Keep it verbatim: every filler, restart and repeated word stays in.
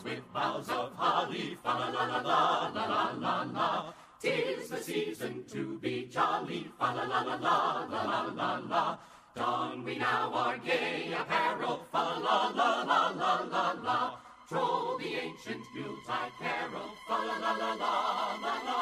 boughs with boughs of holly, fa la la la la la la la la. 'Tis the season to be jolly, fa la la la la la la la la. Don we now our gay apparel, fa la la la la la la. Troll the ancient Yuletide carol, fa la la la la la la.